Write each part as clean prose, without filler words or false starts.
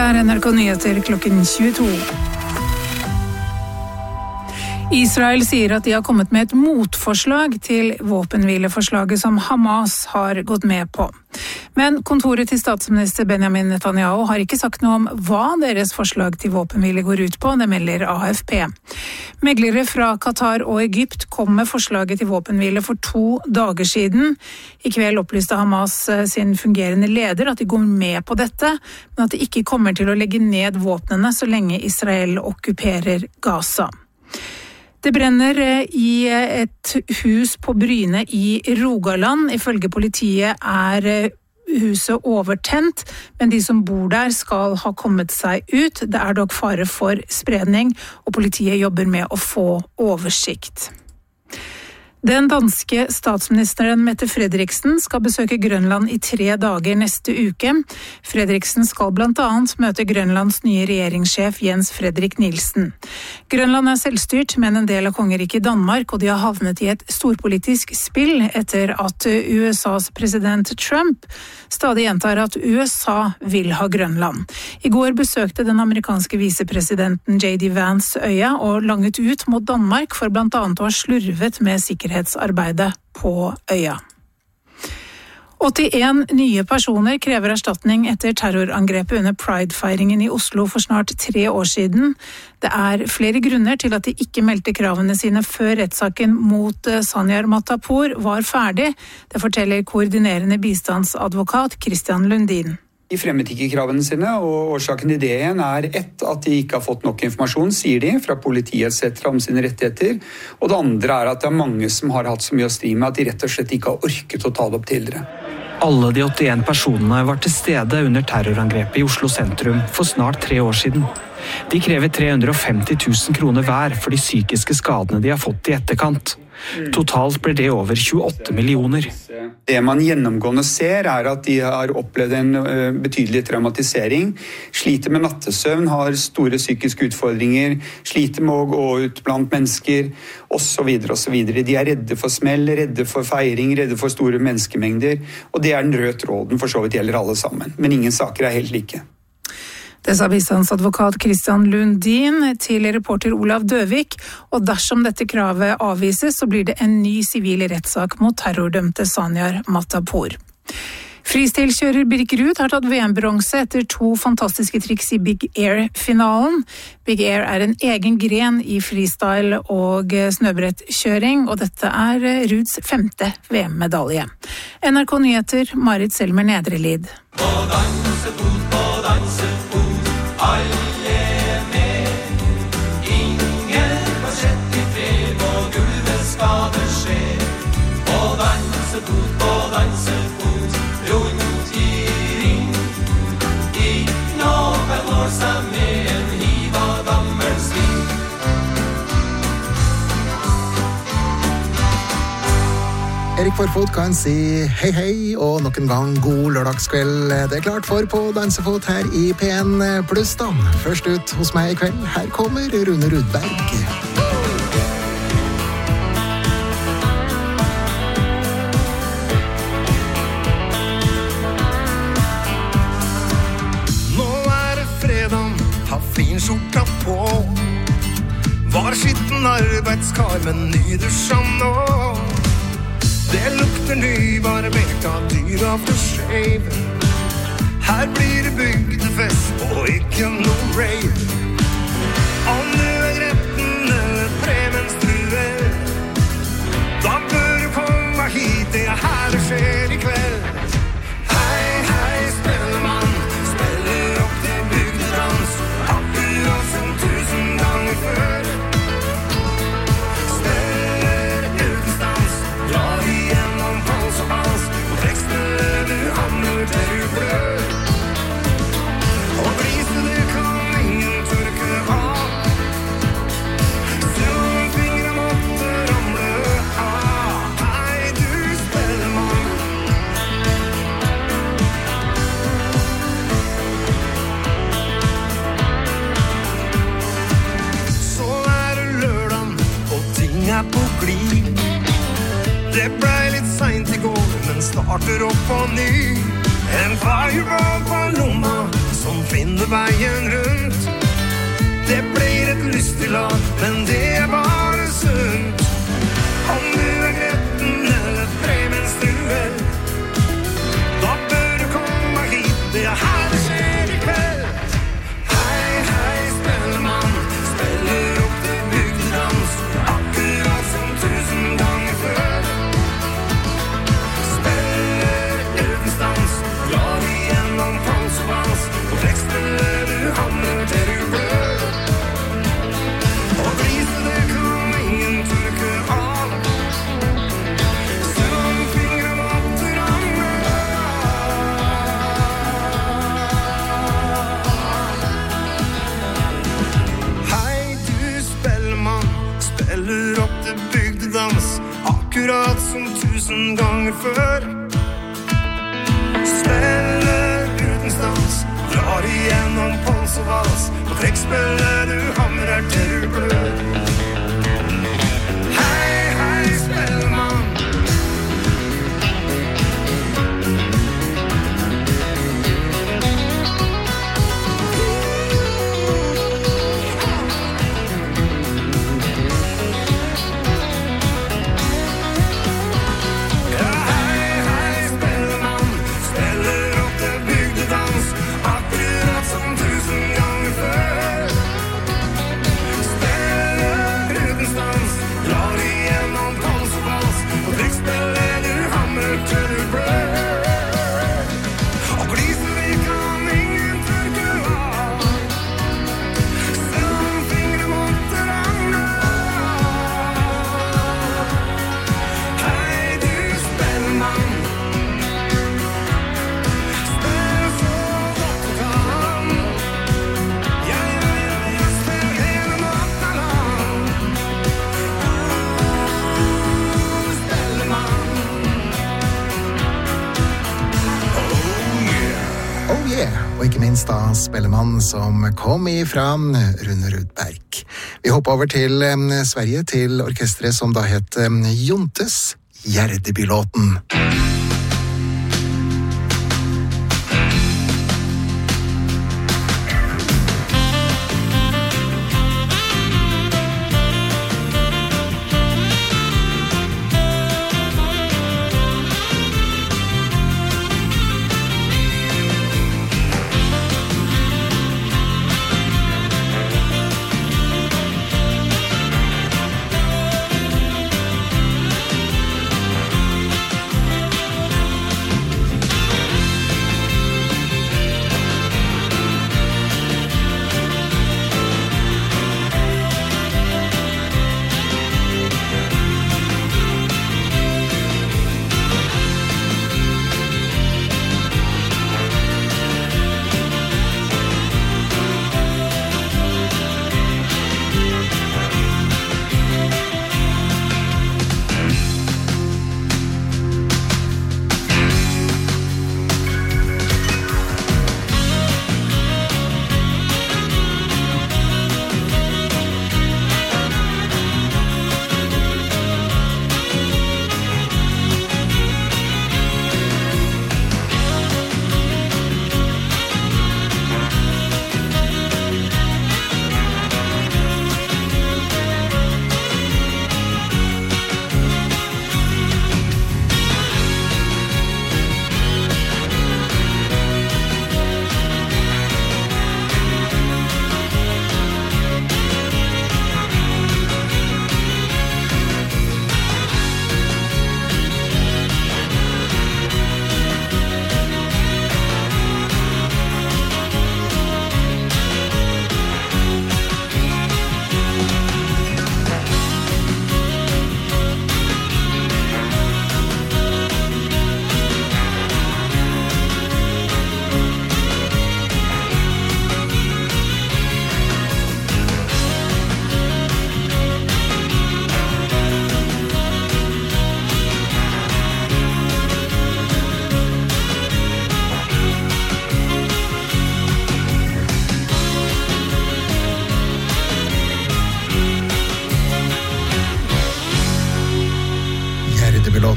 NRK Nyheter klokken 22. Israel sier at de har kommet med et motforslag til våpenhvileforslaget som Hamas har gått med på. Men kontoret til statsminister Benjamin Netanyahu har ikke sagt noe om hva deres forslag til våpenhvile går ut på, det melder AFP. Meglere fra Qatar og Egypt kom med forslaget til våpenhvile for 2 dager siden. I kveld opplyste Hamas sin fungerende leder at de går med på dette, men at de ikke kommer til å legge ned våpnene så lenge Israel okkuperer Gaza. Det brenner i et hus på Bryne i Rogaland. Ifølge politiet er huset overtent, men de som bor der skal ha kommet seg ut. Det er dog fare for spredning, og politiet jobber med å få oversikt. Den danske statsministeren Mette Frederiksen skal besøke Grønland i 3 dager neste uke. Frederiksen skal blant annet møte Grønlands nye regjeringssjef Jens Fredrik Nielsen. Grønland er selvstyrt, men en del av kongeriket Danmark, og de har havnet i et storpolitisk spill etter at USAs president Trump stadig gjentar at USA vil ha Grønland. I går besøkte den amerikanske visepresidenten J.D. Vance øya og langet ut mot Danmark for blant annet å ha slurvet med sikkerhetsarbeidet på øya. 81 nye personer krever erstatning etter terrorangrepet under Pride-feiringen i Oslo for snart 3 år siden. Det er flere grunner til at de ikke meldte kravene sine før rettssaken mot Sanyar Matapour var ferdig. Det forteller koordinerende bistandsadvokat Christian Lundin. De fremmet ikke kravene sine, og årsaken til det igjen er at de ikke har fått nok informasjon, sier de, fra politiet etc. om sine rettigheter. Og det andre er at det er mange som har hatt så mye å stri med at de rett og slett ikke har orket å ta det opp tidligere. Alle de 81 personene var til stede under terrorangrepet i Oslo sentrum for snart 3 år siden. De krever 350 000 kroner hver for de psykiske skadene de har fått i etterkant. Totalt blir det over 28 millioner. Det man gjennomgående ser er at de har opplevd en betydelig traumatisering, sliter med nattesøvn, har store psykiske utfordringer, sliter med å gå ut blant mennesker, osv. osv. De er redde for smell, redde for feiring, redde for store menneskemengder, og det er den røde tråden for så vidt gjelder alle sammen. Men ingen saker er helt like. Det sa bistandsadvokat Christian Lundin til reporter Olav Døvik, og dersom dette kravet avvises, så blir det en ny sivil rettssak mot terrordømte Sanyar Matapour. Freestyle-kjører Birk Ruud har tatt VM-bronse etter 2 fantastiske triks i Big Air-finalen. Big Air er en egen gren i freestyle og snøbrettkjøring, og dette er Ruuds 5. VM-medalje. NRK Nyheter, Marit Selmer Nedrelid. Alle med, ingen var sett i fred, og gulvet skal det skje. Og danse fot, rundt i ring. Ikke noe når seg med en hiv av gammel sving. Erik Forfot kan si hei hei, og nok en gang god lørdagskveld. Det er klart for på dansefot her i P1 Pluss da. Først ut hos meg i kveld, her kommer Rune Rudberg. Nå er det fredag, ha fin skjorta på. Var skitten arbeidskar, men nydusja nå. Det lukter nybarbert av dyr av forskjeiv. Her blir det bygdefest og ikke noe rave. Om du er gretten eller premenstruer, da bør du komme hit, det er her det skjer i kveld. Hei, hei, spellemann, spiller opp til bygdedans, akkurat som 1000 ganger før. Spiller uten stans, drar igjennom hals og hals, og tekstene du hamner til du blør. Og glisen du kan ingen tørke av, så fingre måtte ramle av. Hei, du spellemann. Så er det lørdag, og ting er på glid. Det ble litt sent i går, men starter opp på ny. En fireball på lomma, som finner veien rundt. Det blir et lystig lag, men det er bare sunt. Om du er gretten eller Bremens duell, da bør du komme hit, det er her det skjer i kveld. Hei, hei, spellemann, spiller opp til bygdedans, akkurat som 1000 ganger før. Spiller uten stans, drar igjennom pans og vans, på trekkspillet du hamner til du blør. Og gliset det kan ingen tørke av, selv om fingre måtte range. Hei, du spellemann, spiller opp til bygdedans, akkurat som 1000 ganger før. Spiller uten stans, drar igjennom pons og vals, på trekkspillet du hamrer til du blør. Hei, hei, spellemann. Ja, hei, hei, spellemann, spiller opp til bygdedans, akkurat som 1000 ganger før. Spiller uten stans, drar igjennom pons og vals, på trekkspillet du hamrer til du blør. Og gliset det kan ingen tørke av, selv om fingre måtte range. Hei, du spellemann, spill så godt du kan. Ja, ja, ja, ja, spill hele natta lang. Spellemann. Oh yeah, og ikke minst da Spellemann som kom ifra Rune Rudberg. Vi hopper over til Sverige, til orkestret som da het Jontes Gjerdebylåten.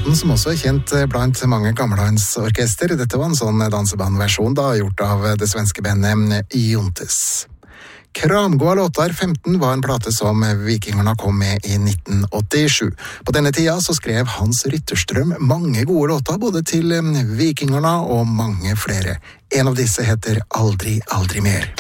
låten som også kjent blant mange gammelhandsorkester. Dette var en sånn dansebandversjon da, gjort av det svenske bandet Jontes. Kramgåa låtar 15 var en plate som Vikingerne kom med i 1987. På denne tida så skrev Hans Rytterstrøm mange gode låter, både til Vikingerne og mange flere. En av disse heter Aldri, aldri mer.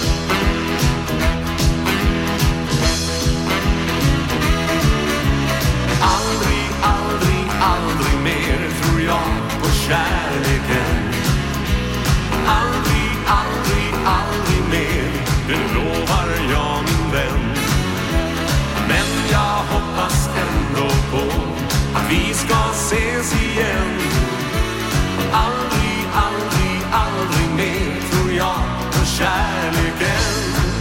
Aldri, aldri, aldri mer tror jag på kärleken. Aldri, aldri, aldri mer, det lovar jag min vän. Men jag hoppas ändå på att vi ska ses igen. Aldri, aldri, aldri mer tror jag på kärleken.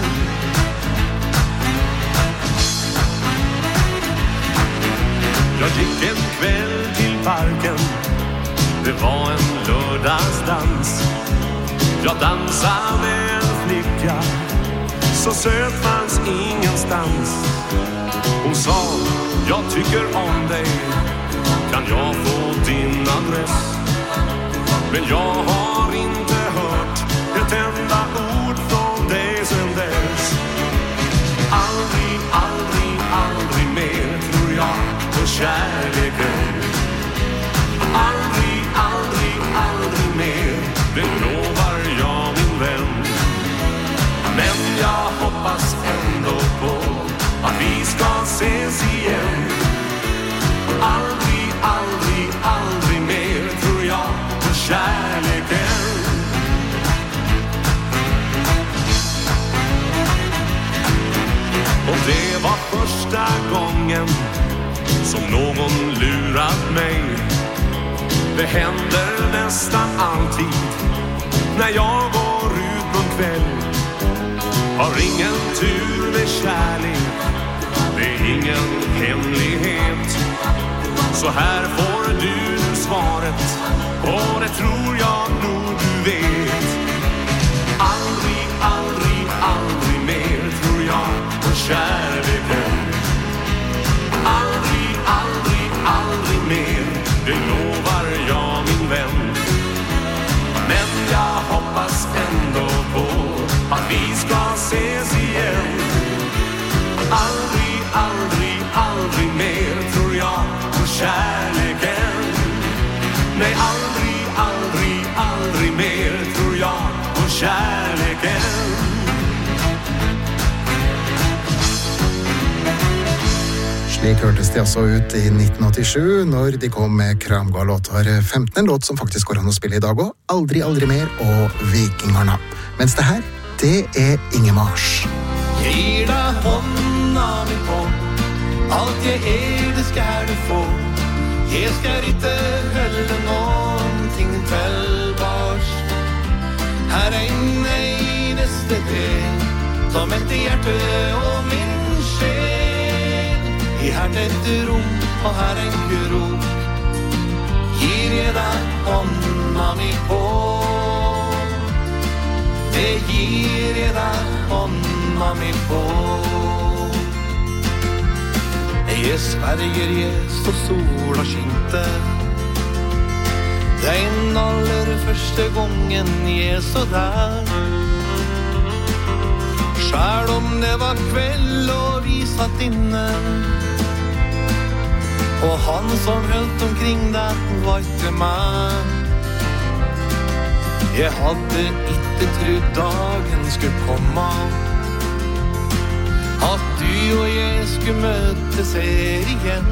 Jag gick en kväll till parken. Det var en lördagsdans. Jag dansade med en flicka, så söt fanns ingenstans. Hon sa, jag tycker om dig, kan jag få din adress? Men jag har inte hört ett enda ord från dig sen dess. Aldrig, aldrig, aldrig mer tror jag på kärleken. Aldrig, aldrig, aldrig mer, det lovar jag min vän. Men jag hoppas ändå på att vi ska ses igen. Aldrig, aldrig, aldrig mer tror jag på kärleken. Och det var första gången som någon lurat mig. Det händer nästan alltid när jag går ut på en kväll. Har ingen tur med kärlek, det är ingen hemlighet. Så här får du svaret, och det tror jag nog du vet. Aldrig, aldrig, aldrig mer tror jag på kärleken. Aldrig, aldrig, aldrig mer, det lovar jag min vän. Men jag hoppas ändå på att vi ska ses igen. Aldrig, aldrig, aldrig mer tror jag på kärleken. Nej, aldrig, aldrig, aldrig mer tror jag på kärleken. Slik hørtes de altså ut i 1987, når de kom med Kramgåa låtar 15, en låt som faktisk går an å spille i dag også, Aldri, aldri mer og Vikingerne. Mens det her, det er Ingemars. Jeg gir deg hånda mi på, alt jeg det skal du få. Jeg skal ikke holde noen ting til bars. Her en eneste del, som etter hjerte og min sjel. I her et rom og her en krok, gir jeg deg hånda mi på. Det gir jeg deg hånda mi på. Jeg sverger så sola skinte. Den aller første gangen jeg så der. Selv om det var kveld og vi satt inne, og han som hølt omkring deg var ikke meg. Jeg hadde ikke trodd dagen skulle komme, at du og jeg skulle møtes her igjen.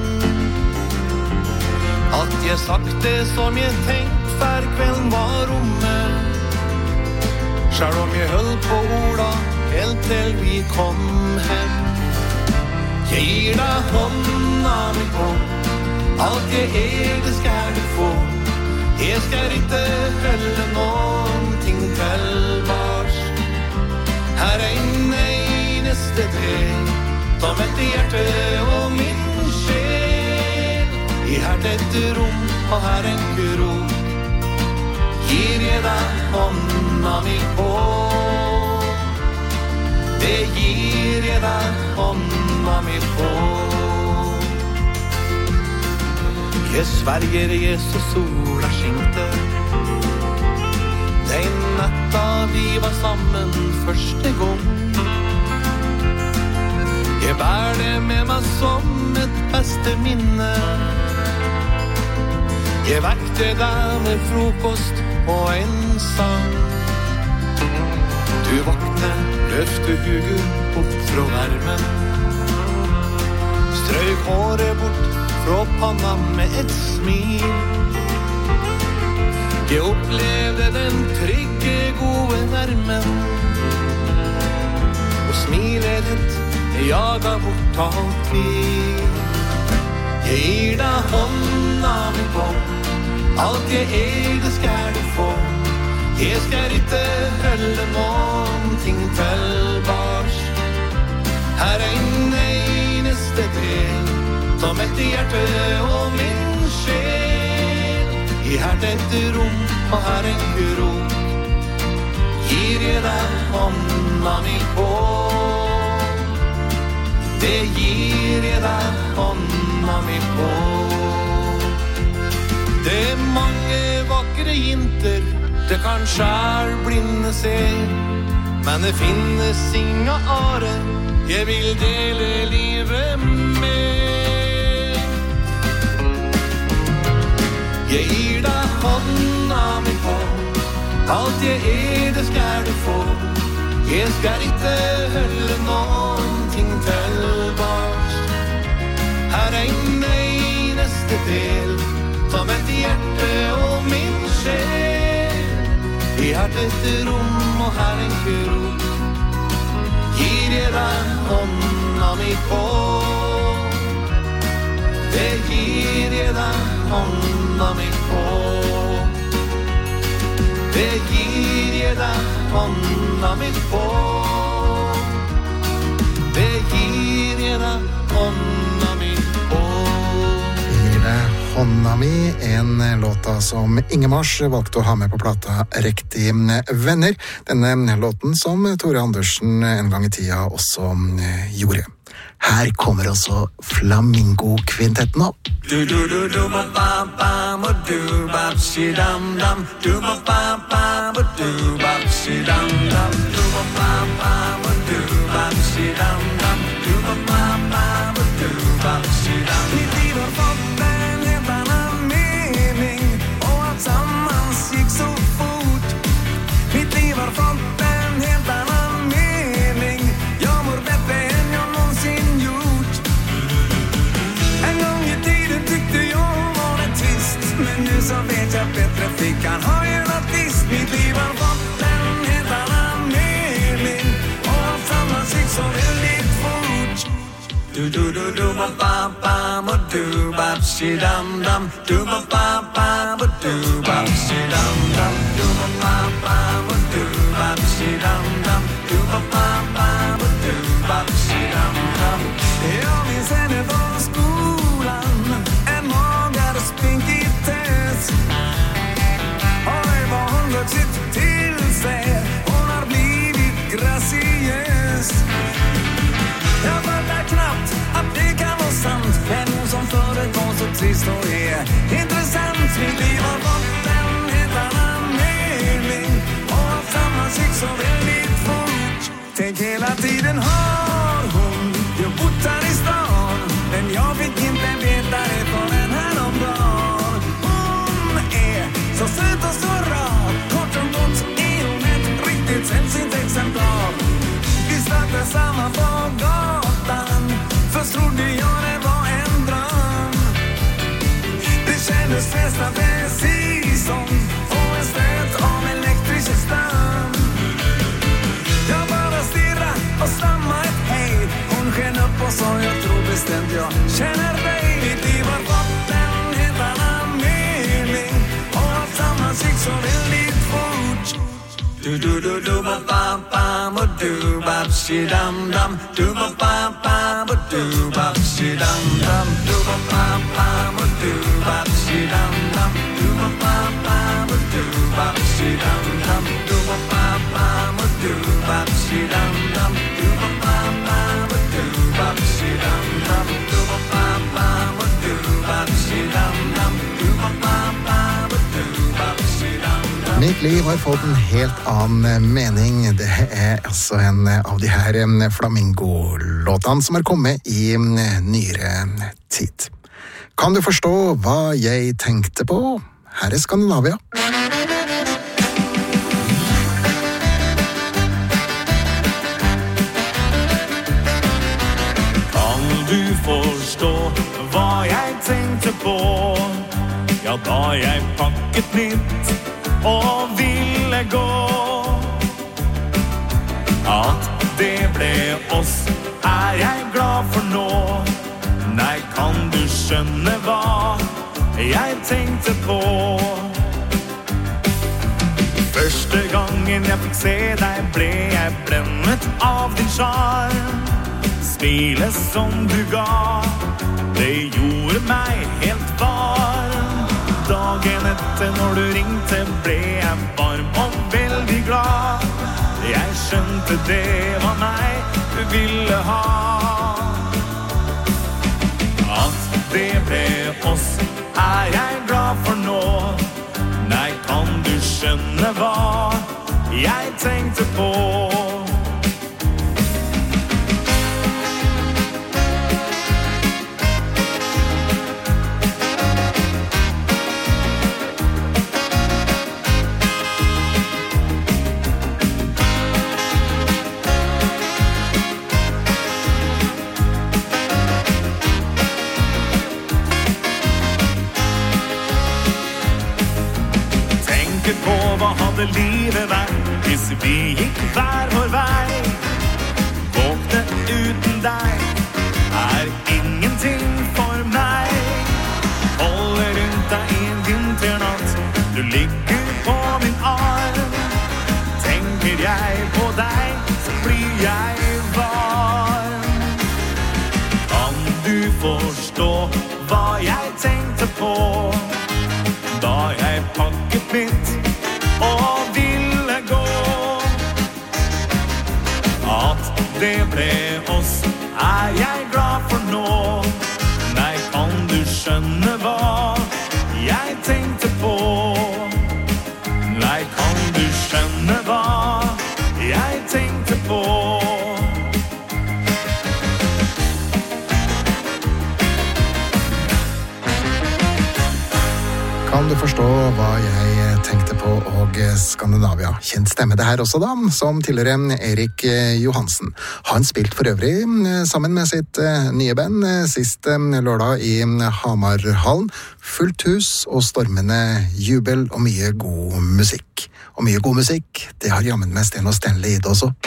At jeg sagt det som jeg tenkt hver kvelden var omme, selv om jeg holdt på orda helt til vi kom hem. Jeg gir deg hånda mi på, alt jeg det skal du få. Jeg skal ikke holde noen ting til bars. Her en eneste del, som etter hjerte og min sjel. I her et rom og her en krok, gir jeg deg hånda mi på. Det gir jeg deg hånda mi på. Det Sverige Jesus sola skinkte. Den natta vi var sammen første gang. Jeg bär det med meg som et beste minne. Jeg vakte deg med frokost og en sang. Du vakne, løfte huget opp fra värmen. Strøyk håret bort fra panna med et smil. Jeg opplevde den trygge, gode värmen. Og smilet ditt jaga bort alt tvil. Jeg gir deg hånda mi på. Alt jeg det skal du få. Jeg skal ikke holde noen ting tilbars. Her en eneste del som et hjerte og min sjel. I her et rom og her en krok gir jeg deg hånda mi på. Det gir jeg deg hånda mi på. Det mange vakre jenter det kanskje blinde ser. Men det finnes inga are jeg vil dele livet med. Jeg gir deg hånda mi på. Alt jeg det skal du få. Jeg skal ikke holde noen ting tilbars. Her en eneste del som et hjerte og min sjel. I hjertet rom og her en krok gir jeg deg hånda mi på. Det gir jeg deg hånda mi på. Det gir jeg deg hånda mi på. Det gir jeg deg hånda mi på. Gir deg hånda mi, en låta som Ingemars valgte å ha med på plata Riktig venner. Denne låten som Tore Andersen en gang i tida også gjorde. Her kommer også Flamingo-kvintetten opp. Du du du du ba ba ba mo du ba si dam dam du ba ba ba mo du ba si dam dam du ba ba ba mo du ba si dam dam du ba ba ba mo du ba si dam. Mitt liv har fått en helt annan mening och att sammans gick så fort. Mitt liv har fått en helt annan mening. Jag mår bättre än jag någonsin gjort. En gång i tiden tyckte jag var det trist, men nu så vet jag bättre fick han ha en artist. Mitt liv har fått en helt annan mening och allt sammans gick så väldigt fort. Du du du du ba ba ba mo du ba si dam dam du ba ba ba mo du ba si dam dam du ba ba ba mo du ba si dam dam du ba ba ba mo du ba si dam dam. Jag minns henne från skolan, en magare spinkig tös. Oj vad hon vuxit till sig, hon har blivit graciös. Jag fattar knappt att det kan vara sant. En hon som förut var så trist och är intressant. Mitt liv har fått en helt annan mening och allt sammans gick så väldigt fort. Tänk hela tiden har hon ju bott här i stan, men jag fick inte veta det förrän häromdagen. Hon är så söt och så rar, kort och gott är hon ett riktigt sällsynt exemplar. Vi stötte samman på gatan, först trodde jag det var en dröm. Det kändes nästan precis som få en stöt av elektrisk ström. Jag bara stirra och stamma ett hej. Hon sken upp och sa jag tror bestämt jag känner dig. Mitt liv har fått en helt annan mening och allt sammans gick så väldigt fort. Du du du du ba ba ba mo du ba si dam dam du ba ba ba mo du ba si dam dam du ba ba ba mo du ba si dam dam du ba ba ba mo du ba si dam dam du ba ba ba mo du ba si dam dam du ba ba ba mo du ba si dam dam du ba ba ba mo du ba si dam dam Mitt liv har fått en helt annen mening. Det altså en av de her flamingo-låtene som har kommet i nyere tid. Kan du forstå hva jeg tenkte på? Her Skandinavia. Kan du forstå hva jeg tenkte på? Ja, da jeg pakket mitt og ville gå. At det ble oss jeg glad for nå. Nei, kan du skjønne hva jeg tenkte på? Første gangen jeg fikk se deg ble jeg blendet av din charm. Smilet som du ga, det gjorde meg helt varm. Dagen etter når du ringte ble jeg varm og veldig glad. Jeg skjønte det var meg du ville ha. At det ble oss jeg glad for nå. Nei, kan du skjønne hva jeg tenkte på? Hva hadde livet vært hvis vi gikk hver vår vei? Våkne uten deg ingenting for meg. Holder rundt deg i en vinternatt, du ligger på min arm. Tenker jeg på deg, så blir jeg varm. Kan du forstå hva jeg tenkte på? Da jeg pakket mitt og ville gå. At det ble oss jeg glad for nå. Nei, kan du skjønne hva jeg tenkte på? Nei, kan du skjønne hva jeg tenkte på? Kan du forstå hva jeg tenkte på? Og Skandinavia. Kjent stemme det her også da, som tidligere Erik Johansen. Han spilte for øvrig sammen med sitt nye band sist lørdag i Hamarhallen. Fullt hus og stormende jubel og mye god musikk. Og mye god musikk, det har jammen med Sten og Stanley i det også.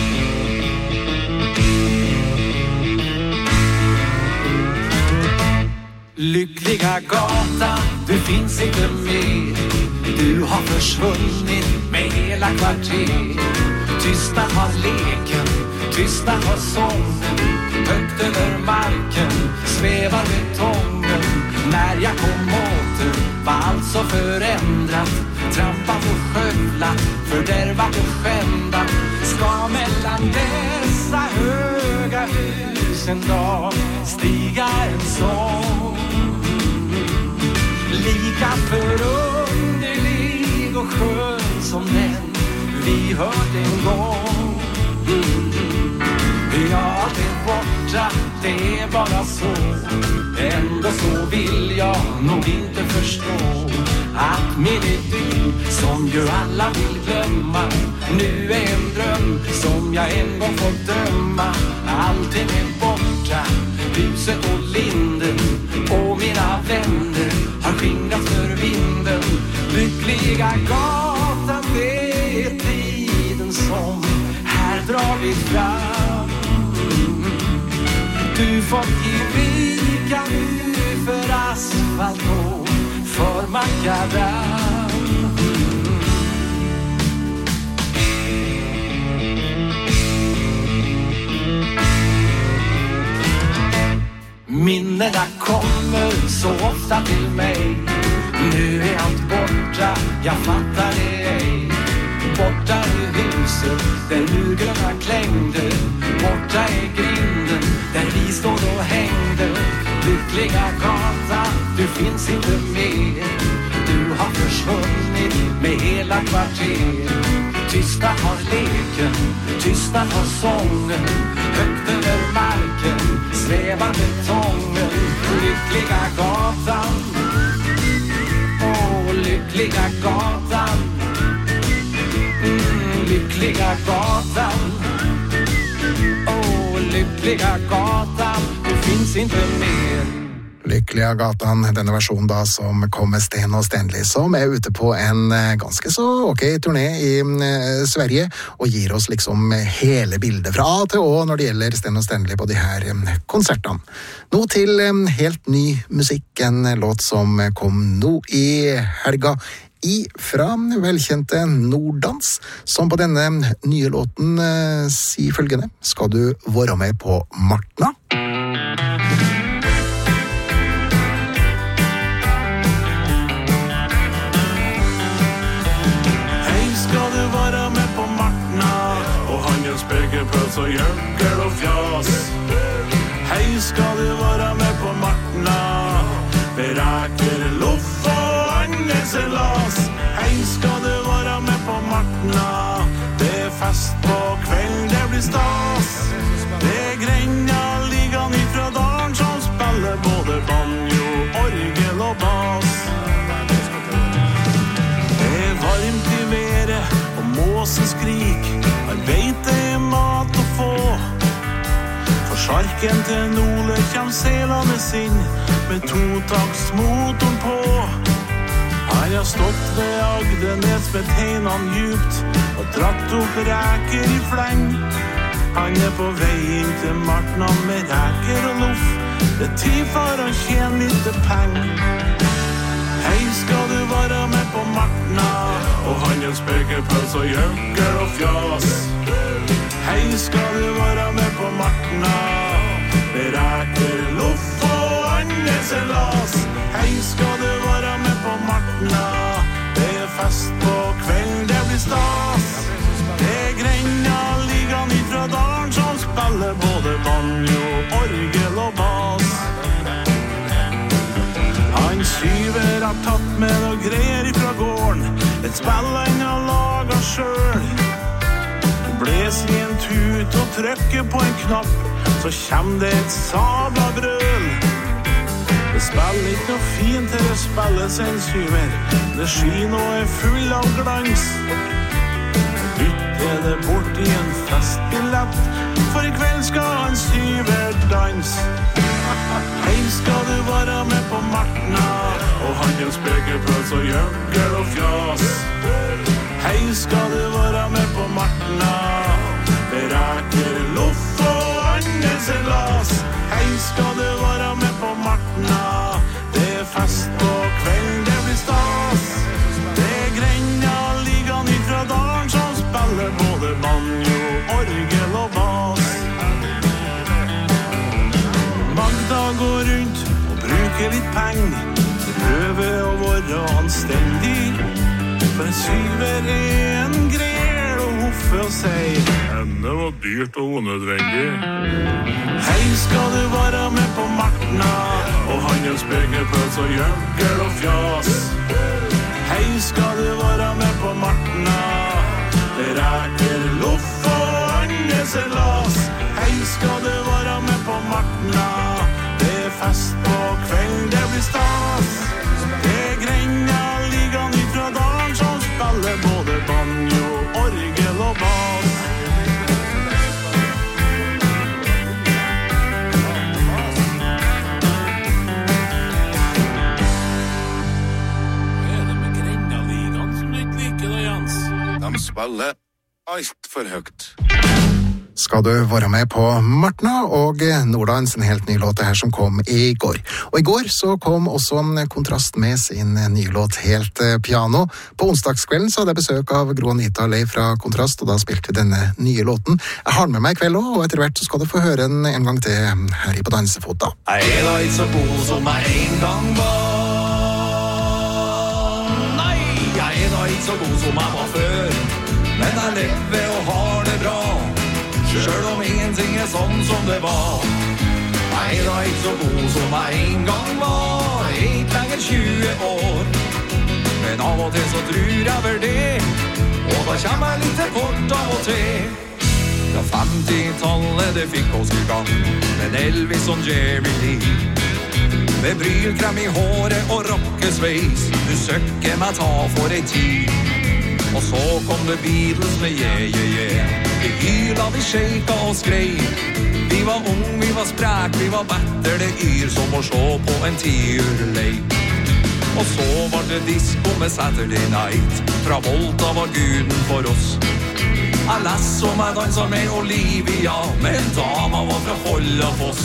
Lyckliga gata, du finns inte mer. Du har försvunnit med hela kvarter. Tysta har leken, tysta har sången. Högt över marken svävar betongen. När jag kom åter var allt så förändrat. Trampat och skövlat, fördärvat och skändat. Ska mellan dessa höga hus en dag stiga en sång. Lika förunderlig och skön som den vi hörde en gång. Ja, det är borta, det är bara så. Ändå så vill jag nog inte förstå att min idyll som ju alla vill glömma nu är en dröm som jag en gång fått drömma. Allting är borta, huset och linden och mina vänner har skingrats för vinden. Lyckliga gatan, det är tiden som här drar vi fram. Du fått ge vika nu för asfalt och för makadam. Minnena kommer så ofta till mig. Nu är allt borta, jag fattar det ej. Borta är huset där murgröna klängde. Borta är grinden där vi stod och hängde. Lyckliga gata, du finns inte mer. Du har försvunnit med hela hela kvarter. Tysta har leken, tysta har sången. Högt över marken, svävar betongen. Lyckliga gatan, åh lyckliga gatan. Lyckliga gatan, åh lyckliga gatan. Det finns inte mer. Lyckliga gatan, denne versjonen da som kom med Sten og Stanley, som ute på en ganske så ok turné i Sverige, og gir oss liksom hele bildet fra A til Å når det gjelder Sten og Stanley på de her konsertene. Nå til helt ny musikk, en låt som kom nå i helga, fra velkjente Norddans, som på denne nye låten sier følgende: skal du være med på Martna? Pøls og jøgger og fjas. Hei, skal du være med på Martna? Bereker, loff og andesselas. Hei, skal du være med på Martna? Det fest på kvelden, det blir stas. Det grenda ligan ifra dalen som spiller både banjo, orgel og bas. Det varmt i været og måsen skrik. Vet det mat å få. For sjarken til Nole kjem selene sin med totaktsmotoren på. Her har stått ved Agdenes med teinene djupt og dratt opp reker i fleng. Han på vei inn til Martna med reker og loff. Det tid for å tjene litt peng. Hei, skal du være med på Martna? Og han speker pøls og jøgger og fjas. Hei, skal du være med på Martna? Bereker, loff og andesselas. Hei, skal du være med på Martna? Det fest på kvelden, det blir stas. Det grenda ligan ifra dalen som spiller både banjo, orgel og bas. Han syver har tatt med noe greier ifra gården. Et spill han har laget selv. Blæser i en tut og trykker på en knapp, så kommer det et sabla brøl. Det spiller ikke noe fint til det spilles en syver. Det skin og er full av glans. Bytter det bort i en festbillett, for i kveld skal han syver dans. Hei, skal du være med på Martna? Og han speker pøls og jøgger og fjas. Hei, skal du være med på Martna? Bereker, loff og andesselas. Hei, skal du være med på Martna? Det fest på kvelden, det blir stas. Det grenda ligan ifra dalen som spiller både banjo, orgel og bas. Magda går rundt og bruker litt penger. Prøver å være anstendig. For en syver en greier og hoffe og sier henne var dyrt og unødvendig. Hei, skal du være med på Martna? Og han speker pøls og jøgger og fjas. Hei, skal du være med på Martna? Bereker, loff og andesselas. Hei, skal du være med på Martna? Det fest på kvelden, det blir stas. Det grenda ligan ifra dalen som spiller både banjo, orgel og bas. Er det med grenda ligan som du ikke liker da, Jens? De spiller alt for høyt. Skal du være med på Martna og Norddans, en helt ny låt her som kom i går. Og i går så kom også Kontrast med sin nye låt Helt piano. På onsdagskvelden så hadde jeg besøk av Gro Anita Lei fra Kontrast, og da spilte vi denne nye låten. Jeg har den med meg i kveld også, og etter hvert så skal du få høre den en gang til her i På dansefot da. Jeg er da ikke så god som jeg en gang var. Nei, jeg er da ikke så god som jeg var før. Men jeg lever og har det bra. Selv om ingenting er sånn som det var. Jeg er da ikke så god som jeg en gang var. Ikke lenger 20 år. men av og til så tror jeg vel det, og da kommer jeg litt til kort av og til. Fra 50-tallet det fikk oss i gang, med Elvis og Jerry Lee. Med brylkrem i håret og rockesveis, du søkker meg ta for ei tid. Og så kom det Beatles med yeah, yeah, yeah. Vi hyla, vi shaka og skrei. Vi var ung, vi var sprek, vi var better det yr som å se på en tiurlei. Og så var det disco med Saturday Night, Travolta var guden for oss. Jeg lest som jeg dansa med Olivia, men dama var fra Hollafoss.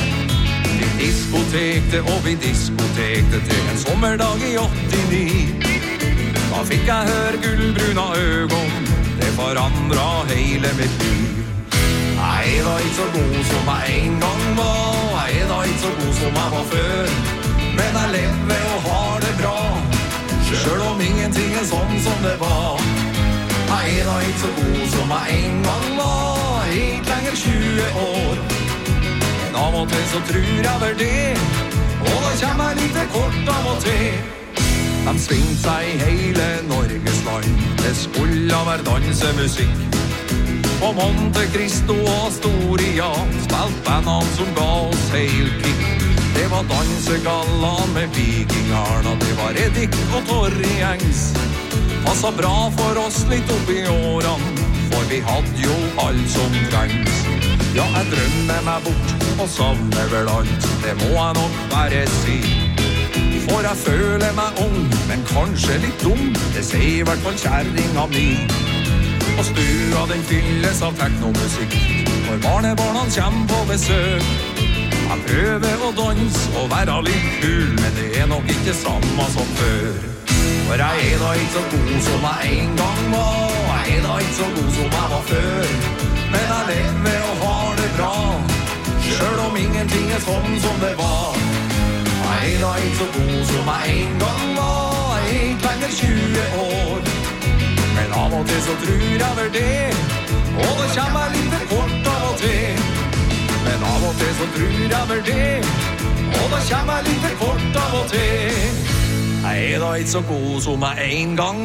Vi diskotekte og vi diskotekte til en sommerdag i 89. Da fikk jeg høre gullbruna øgon, det forandra hele mitt liv. Jeg da ikke så god som jeg en gang var, jeg da ikke så god som jeg var før. Men jeg lever og har det bra, selv om ingenting er sånn som det var. Jeg da ikke så god som jeg en gang var, ikke lenger 20 år. Men av og til så tror jeg vel det, og da kommer jeg litt kort av og til. De svingte seg i hele Norges land, det skulle være dansemusikk. På Monte Cristo og Astoria spilte bandene som ga oss heil kick. Det var dansegallaen med vikingarna, det var Eddik og Torri Engs. Passa bra for oss litt opp i årene, for vi hadde jo alt som trengs. Ja, jeg drømmer meg bort og savner vel alt, det må jeg nok bare si. For jeg føler meg ung, men kanskje litt dum, det sier i hvert fall kjerringa mi. Og stua den fylles av teknomusikk, når barnebarna kommer på besøk. Jeg prøver å danse og være litt kul, men det er nok ikke samme som før. For jeg er da ikke så god som jeg en gang var, jeg er da ikke så god som jeg var før. Men jeg lever og har det bra, selv om ingenting er sånn som det var. Jeg er da ikke så god som jeg en gang var, jeg er ikke lenger 20 år. Men av og til så tror jeg vel det, og da kommer jeg litt kort av og til. Men av og til så tror jeg vel det, og da kommer jeg litt kort av og til. Jeg er da ikke så god som jeg en gang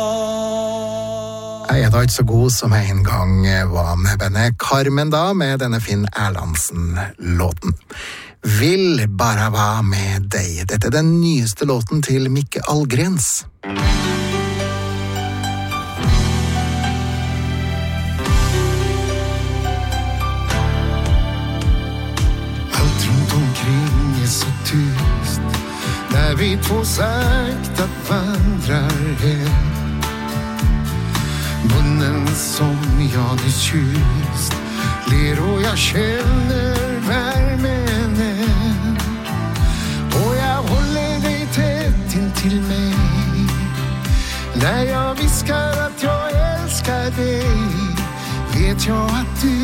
var. Jeg er da ikke så god som jeg en gang var, med bandet Carmen da, med denne Finn Erlandsen-låten. Vil bare være med deg. Dette er den nyeste låten til Mikke Algrens. Allt runt omkring är så tyst, när vi två sakta vandrar hem. Munnen som jag nyss kysst ler och jag känner värmen än. Och jag håller dig tätt in till mig, när jag viskar att jag älskar dig, vet jag att du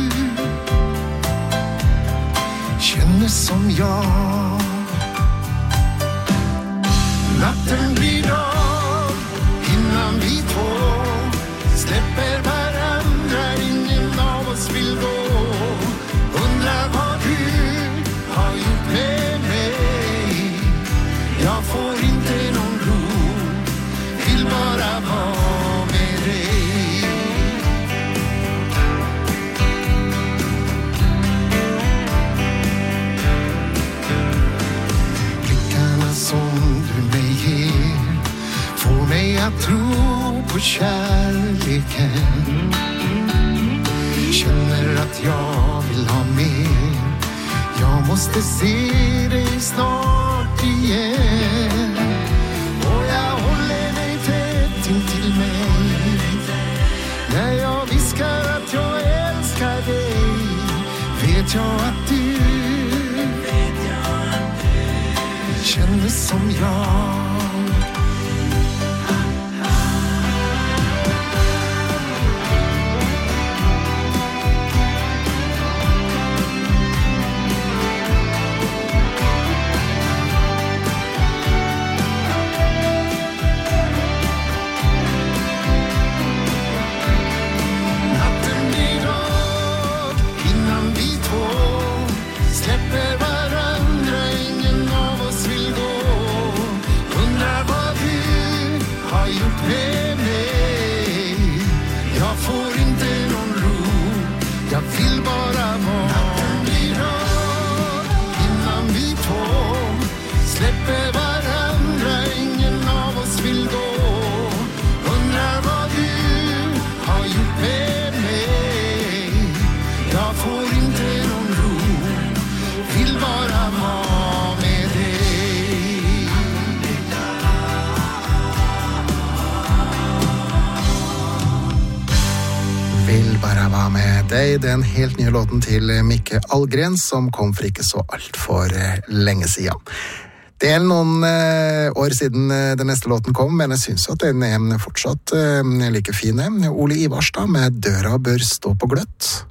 känner som jag. Natten blir dag innan vi två släpper varandra, ingen av oss vill gå. Undrar vad du har gjort med mig. Jag får inte någon ro, vill bara vara med dig. Blickarna som du mig ger får mig att tro på kärleken. Känner att jag vill ha mer, jag måste se dig snart igen. Och jag håller dig tätt in till mig, när jag viskar att jag älskar dig, vet jag att du känner som jag. gjort med mig. Jag får inte någon ro. Jag vill bara natten blir rör innan vi två släpper varandra. Ingen av oss vill gå. Undrar vad du har gjort med mig. Jag får inte någon ro. Vill bara vara med dig. Vill bara vara med deg, den helt nye låten til Mikke Algren, som kom for ikke så alt for lenge siden. Det er noen år siden den neste låten kom, men jeg synes at den er fortsatt like fine. Ole Ivarstad med Døra bør stå på gløtt.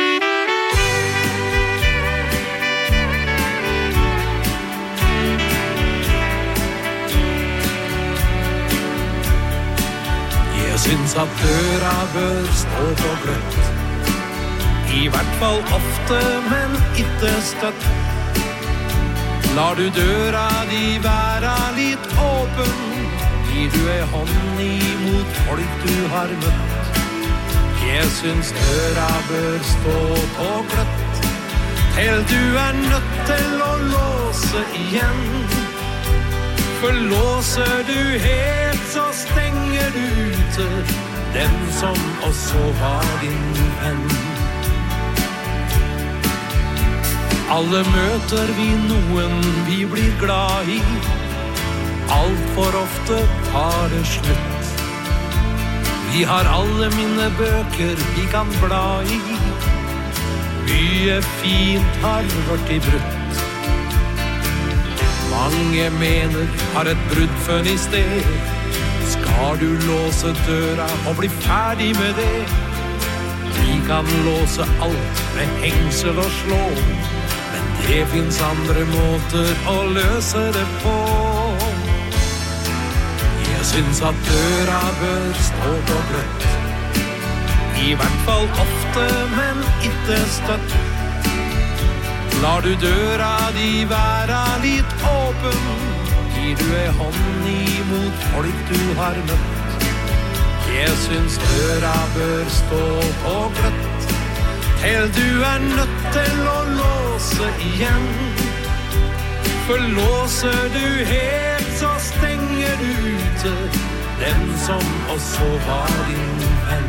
Jeg syns at døra bør stå på gløtt. I hvert fall ofte, men ikke støtt. Lar du døra di være litt åpen, gir du ei hånd imot folk du har møtt. Jeg syns døra bør stå på gløtt, til du er nødt til å låse igjen. For låser du helt, så stenger du ute den som også var din venn. Alle møter vi noen vi blir glad i. Alt for ofte tar det slutt. Vi har alle minnebøker vi kan bla i. Mye fint har vært i brutt. Mange mener har et brudd funnet sted. Skal du låse døra og bli ferdig med det? Vi kan låse alt med hengsel og slå, men det finns andre måter å løse det på. Jeg syns at døra bør stå på gløtt. I hvert fall ofte, men ikke støtt. Lar du døra di være litt åpen, gir du ei hånd imot folk du har møtt. Jeg syns døra bør stå på gløtt, til du er nødt til å låse igjen. For låser du helt, så stenger du ute den som også var din venn.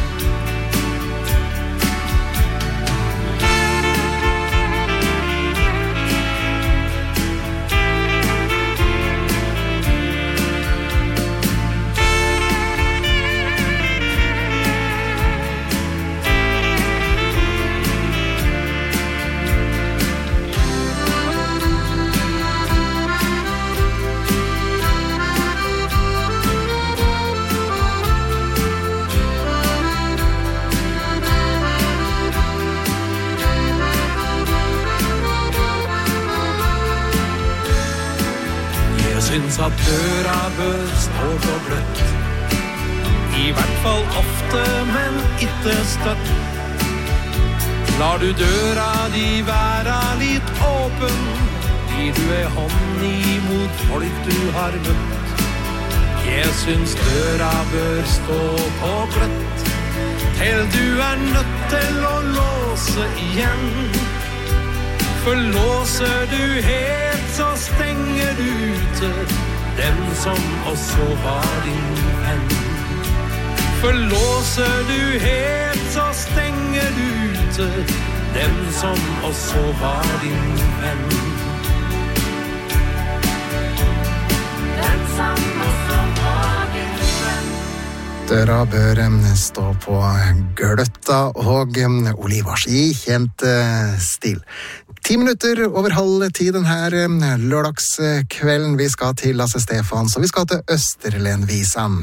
Syns at døra bør stå på gløtt. I hvert fall ofte, men ikke støtt. Lar du døra di være litt åpen, gir du ei hånd imot folk du har møtt. Jeg syns døra bør stå på gløtt, til du er nødt til å låse igjen. For låser du helt, så stenger du ute den som også var din venn. For låser du helt, så stenger du ute den som også var din venn. Den som også var din venn. Døra bør stå på gløtta, og Olivars i kjent stil. 10 minutter over halv 10 denne lørdagskvelden. Vi skal til Lasse Stefans, og vi skal til Østerlenvisan.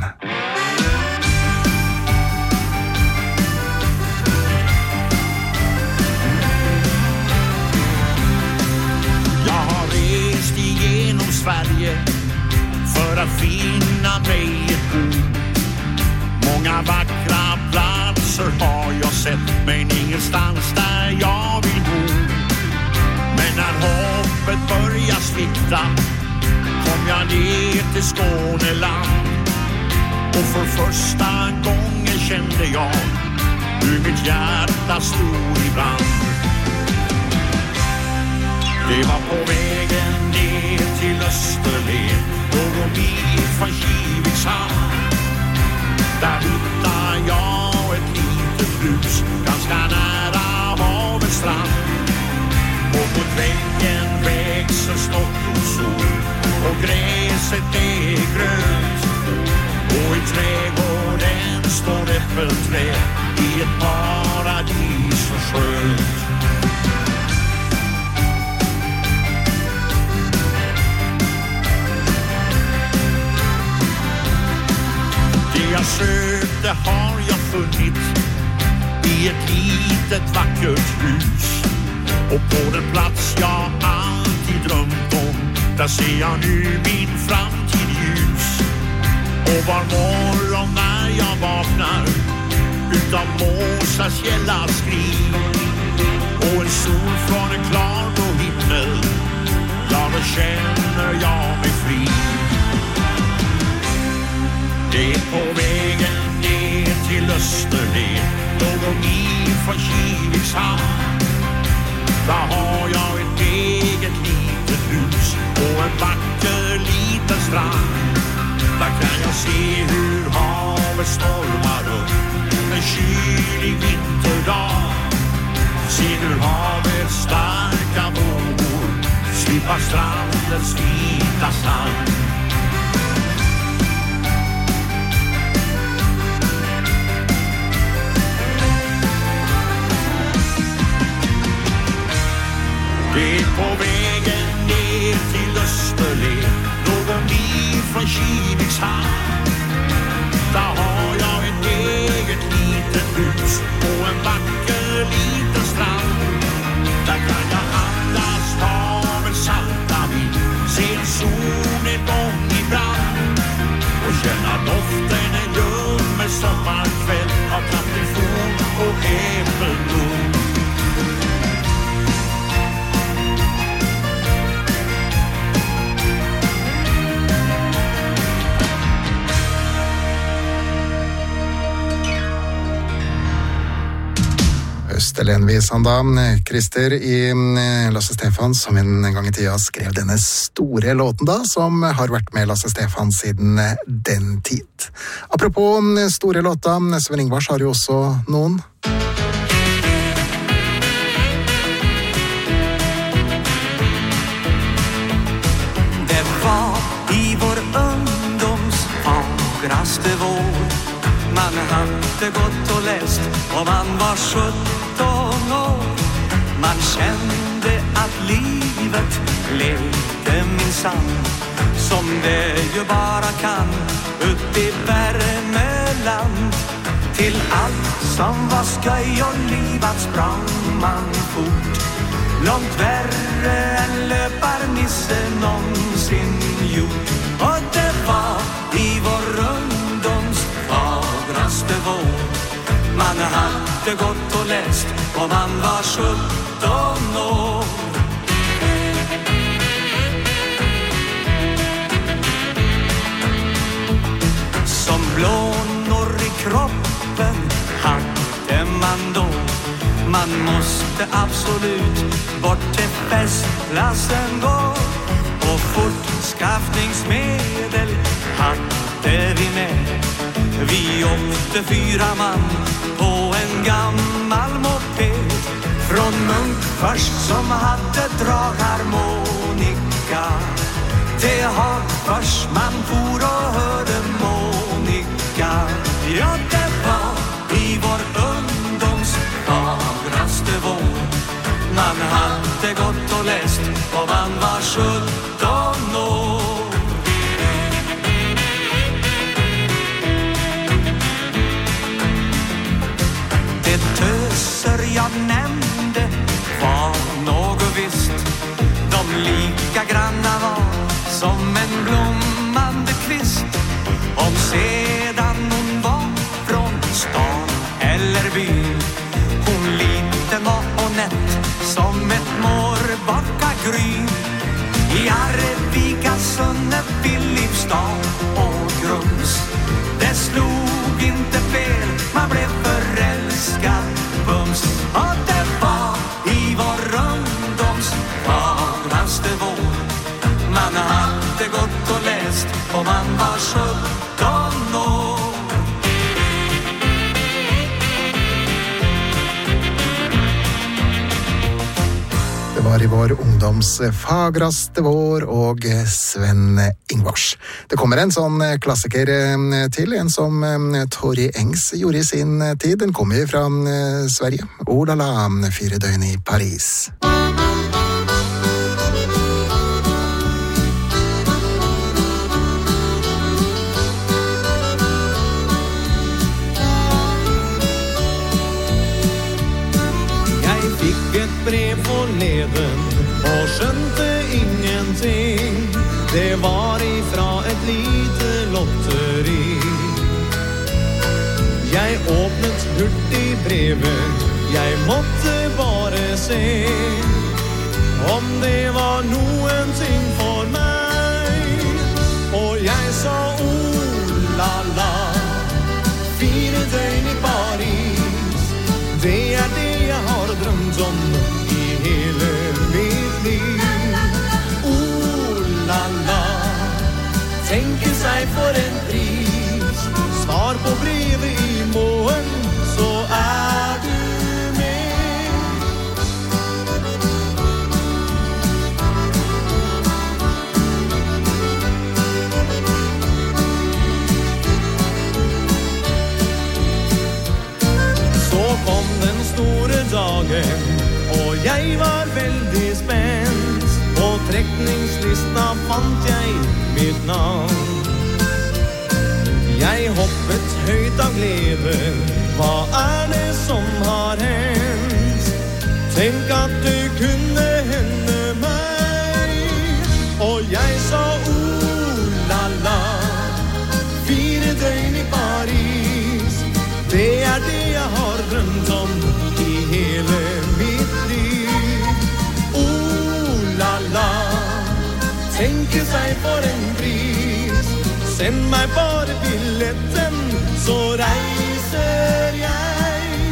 Jag har rest igenom Sverige för att finna mig ett bo. Många vackra platser har jag sett, men ingenstans där jag vill bo. Men när hoppet börjar svikta kom jag ner till Skåneland Och för första gången kände jag hur mitt hjärta stod i brand. Det var på vägen ner till Österlen, någon bil från Kiviks hamn. Där hittade jag ett litet hus ganska nära havets strand. Och mot väggen växer stockholmssol och gräset är grönt. Och i trädgården står äppelträd i ett paradis så skönt. Det jag sökte har jag funnit i ett litet vackert hus. Och på den plats jag alltid drömt om, där ser jag nu min framtid ljus. Och var morgon när jag vaknar utav måsars gälla skrin och en sol från en klar blå himmel, ja då känner jag mig fri. Det är på vägen ner till Österlen, någon mil från Kiviks hamn. Där har jag ett eget litet hus och en vacker liten strand. Där kan jag se hur havet stormar upp en kylig vinterdag. Se hur havets starka vågor slipar strandens vita sand. Det är på vägen ner till Österlen, någon mil från Kiviks hamn. Där har jag ett eget litet hus och en vacker liten strand. Där kan jag andas havets salta vind, se en solnedgång ibland och känna doften en ljummen sommarkväll av kaprifon och äppelblom. Østerlenvisan da, Christer i Lasse Stefans, som en gang i tida skrev denne store låten da, som har vært med Lasse Stefans siden den tid. Apropos store låta, Sven Ingvars har jo også noen. Det var i vår ungdoms fagraste vår. Man hade gått och läst och man var 17 år. Man kände att livet lekte minsann, som det ju bara kan ut i Värmeland. Till allt som var skoj och livat sprang man fort, långt värre än löparnisse någonsin gjort. Och det var i vår ungdoms fagraste vår. Man hade gått och läst och man var 17 år. Som blånor i kroppen hade man då. Man måste absolut bort till festplatsen gå. Och fortskaffningsmedel hade vi med. Vi åkte 4 man på en gammal moped från Munkfors som hade dragharmonika till Hagfors man for och hörde Monica. Ja, det var i vår ungdoms fagraste vår. Man hade gått och läst och man var 17 år. Töser jag nämnde var något visst. De lika granna var som en blommande kvist. Om sedan hon var från stan eller byn, hon liten var och nätt som ett morrbackagryn. I Arvika, Sunne, Filipstad och Grums, dess var i vår ungdoms fagraste vår og Sven Ingvars. Det kommer en sånn klassiker til, en som Tori Engs gjorde i sin tid. Den kommer fra Sverige. Oh la la, 4 døgn i Paris. Et brev forleden og skjønte ingenting. Det var ifra et lite lotteri. Jeg åpnet hurtig brevet, jeg måtte bare se om det var noen ting for meg. Og jeg sa oh la la, 4 døgn i Paris. Det det jeg har drømt om i hele mitt liv. Oh la la, tenke seg for en pris. Svar på brevet i morgen, så du med. Så kom den store dagen, og jeg var veldig spent. På trekningslista fant jeg mitt navn. Jeg hoppet høyt av glede. Hva det som har hendt? Tenk at det kunne hende meg. Og jeg sa oh la la, 4 døgn i Paris. Det det jeg har drømt om i hele mitt liv. Oh la la, tenke seg for en pris. Send meg bare billetten, så reiser jeg.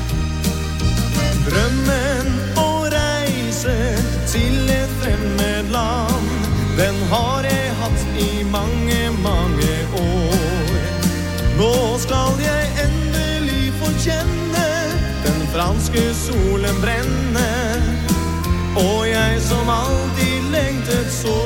Drømmen å reise til et fremmed land, den har jeg hatt i mange, mange år. Nå skal jeg endelig få kjenne den franske solen brenne, og jeg som alltid lengtet så.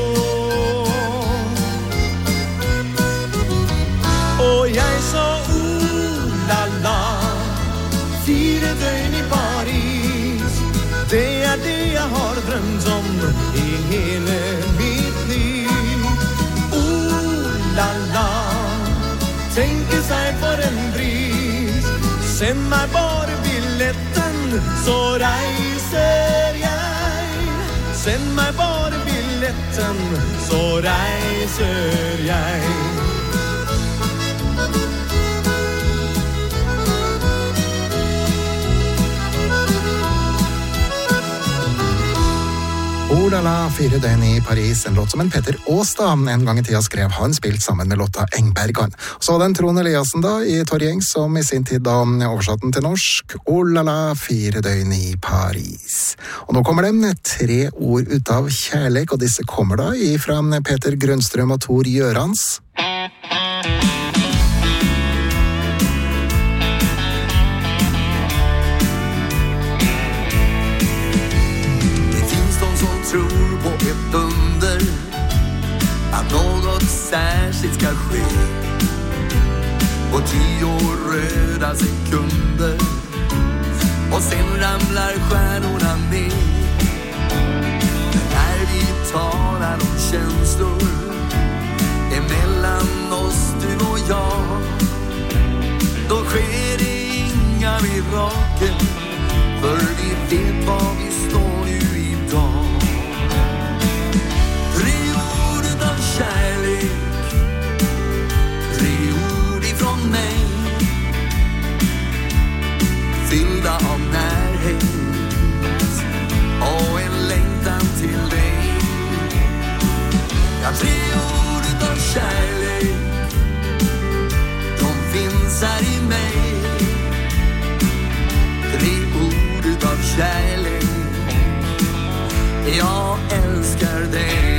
Og jeg sa oh la la, 4 døgn i Paris. Det det jeg har drømt om i hele mitt liv. Oh la la, tenke seg for en pris. Send meg bare billetten, så reiser jeg. Send meg bare billetten, så reiser jeg. Oh la la, 4 døgn i Paris, en låt som en Petter Aastad en gang i tida skrev, han spilt sammen med Lotta Engberg. Så den Trond Eliassen da, i Tori Engs, som i sin tid da oversatt den til norsk. Oh la la, 4 døgn i Paris. Og nå kommer det 3 ord ut av kjærlighet, og disse kommer da fra Peter Grønstrøm og Tor Gjørans. Tror på ett under, att något särskilt ska ske. På 10 röda sekunder, och sen ramlar stjärnorna ner. När vi talar om känslor emellan oss, du och jag, då sker det inga mirakel, för vi vet var vi står nu idag. Kärlek, 3 ord ifrån mig, fyllda av närhet och en längtan till dig. Ja, 3 ord utav kärlek, de finns här i mig. 3 ord utav kärlek, jag älskar dig.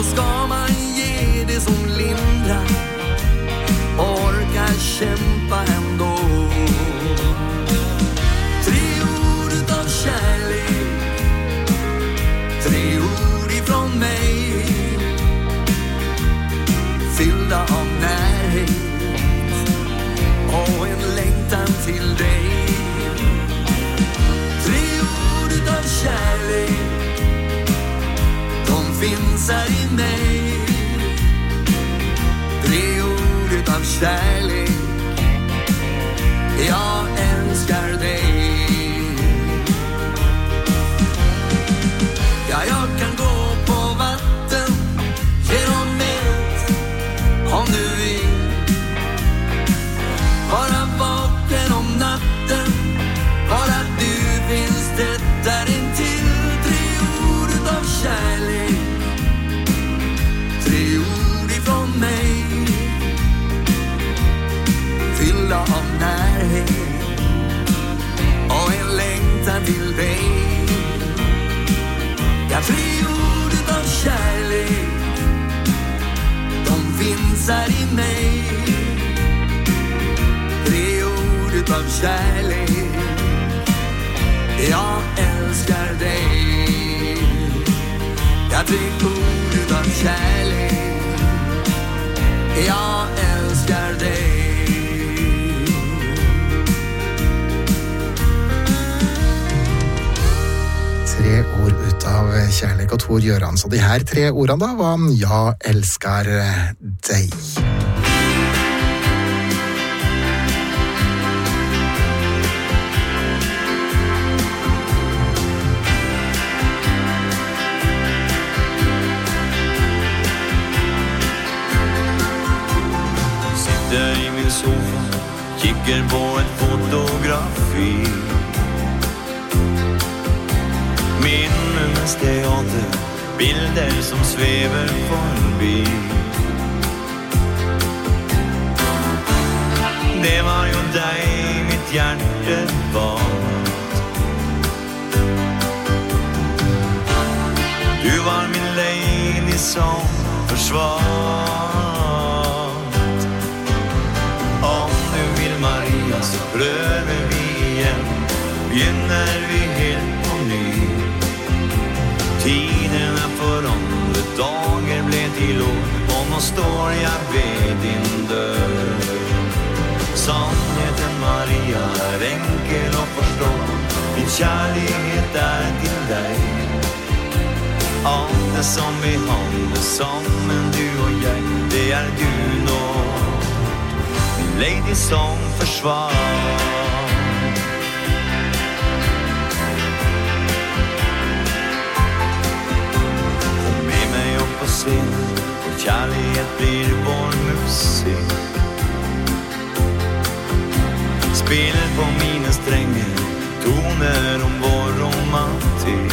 ska man ge det som lindrar, orka kämpa ändå. 3 ord utav kärlek, 3 ord ifrån mig, fyllda av närhet och en längtan till dig. 3 ord utav kärlek, de finns här i mig. 3 ord utav kärlek, jag älskar dig. Ja, jag kan gå på vatten genom ett, om du vill. Bara vaken om natten, bara du finns det där intill. 3 ord utav kärlek, 3 ord ifrån mig, fyllda av närhet och en längtan till dig. Ja, 3 ord utav kärlek, de finns här i mig. 3 ord utav kärlek, jag älskar dig. Ja, 3 ord utav kärlek, jag älskar dig. 3 ord utav kärlek och Tor Göran. Så de här 3 orden då var jag älskar dig. Sitter i min sofa, kikar på ett fotografi. Minnens teater, bilder som svävar förbi. Det var ju dig mitt hjärta valt. Du var min lady som försvart. Om du vill Maria så prövar vi igen. Begynner vi helt på ny. Tiderna förändrat, dagar blev till år. Och nu står jag vid din dörr. Sannheten Maria är enkel att förstå. Min kärlighet är till dig. Allt det som vi handlar sammen, du och jag, det är du nå. Min lady som försvar. På scen, och kärlighet blir vår musik. Spel på mina strängar, toner om vår romantik.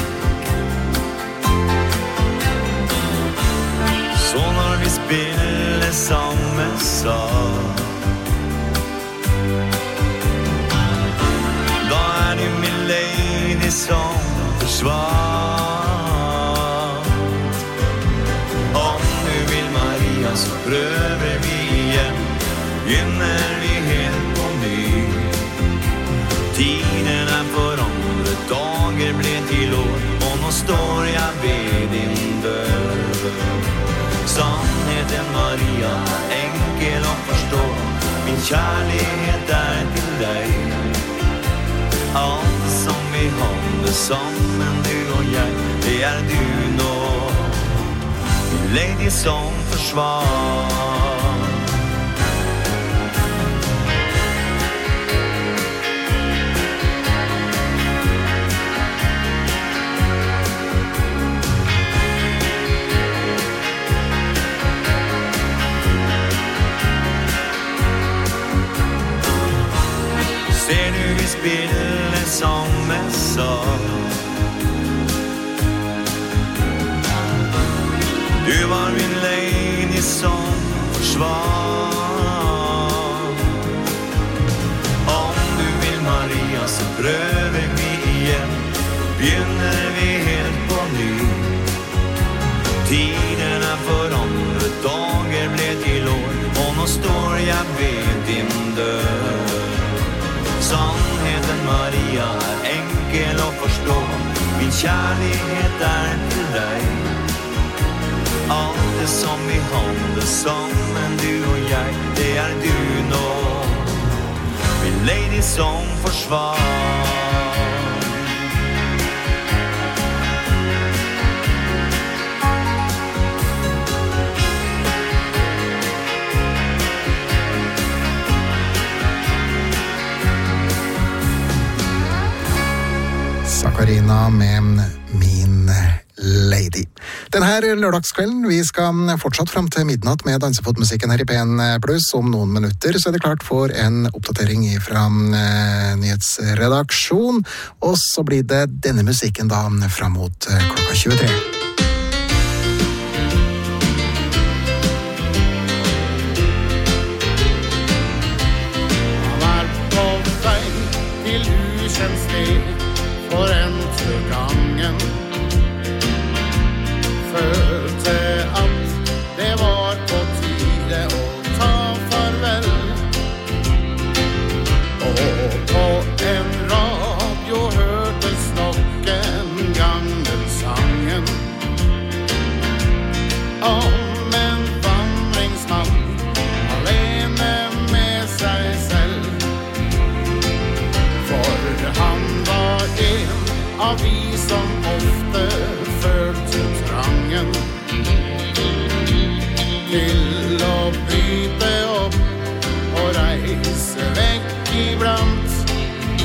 Så när vi spelar samma sak, då är det min lady som försvar. Så prövar vi igen, begynner vi helt på ny. Tiderna förändrat, dagar blev till år. Och nu står jag vid din dörr. Sannheten Maria, enkel att förstå. Min kärlighet är till dig. Allt som vi håller sammen, du och jag, det är du nå. Min lady som försvar. Ser du vi spelar som en sång. Du var min lady som försvar. Om du vill Maria så prövar vi igen. Begynner vi helt på ny. Tiderna for andre dager ble til år, og nå står jeg ved din dør. Sannheten, Maria, enkel å forstå, min kjærlighet til deg. Alt det som vi handler sammen, du og jeg, det du nå. Min lady som forsvar. Sakarina med Min Lady. Den her lørdagskvelden, vi skal fortsatt frem til midnatt med dansefotmusikken her i P1+. Om noen minutter så det klart for en oppdatering fra nyhetsredaksjon, og så blir det denne musikken da frem mot klokka 23. Han på vei til ukjent sted for gangen. Følte at det var på tide å ta farvel. Og på en radio hørtes nok en gang den sangen om en vandringsmann alene med seg selv. For han var en av vi som ofte følte trangen til å bryte opp og reise vekk iblant.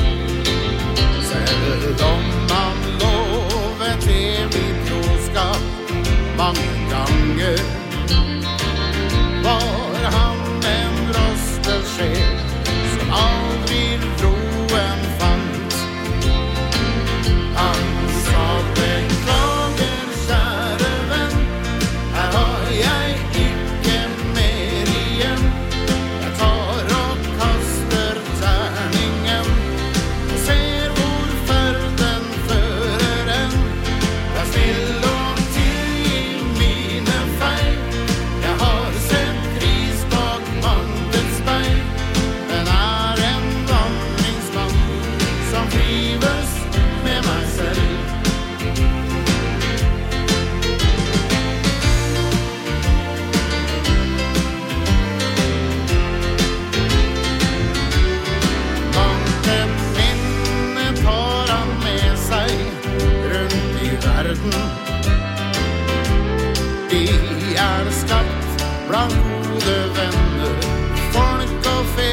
Selv om han lovet evig troskap mange ganger, var han en rostet sjel som aldri roen fant. Han sa beklager, kjære venn, her har jeg ikke mer igjen. Jeg tar og kaster terningen og ser hvor ferden fører en. Vær snill og tilgi mine feil. Jeg har sett pris bak mannens speil, men en vandringsmann som trives med meg selv. Mange minner tar han med seg rundt i verden. De skapt blant gode venner, folk og fe.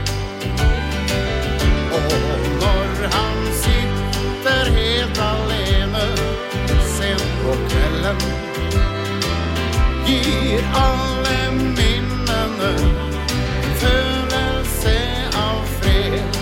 Og når han sitter helt alene sent på kvelden, gir alle minnene en følelse av fred.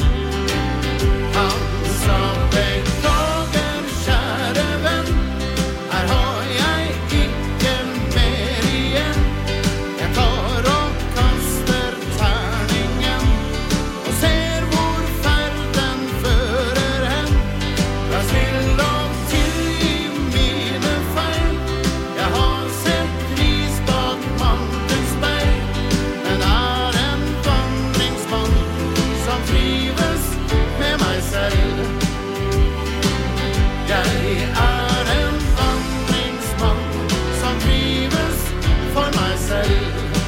Han sa beklager, kjære venn, her har jeg ikke mer igjen. Jeg tar og kaster terningen og ser hvor ferden fører hen. Vær snill og tilgi mine feil. Jeg har sett pris bak mannens speil, men en vandringsmann som trives med meg selv. Jeg en vandringsmann som trives for meg selv.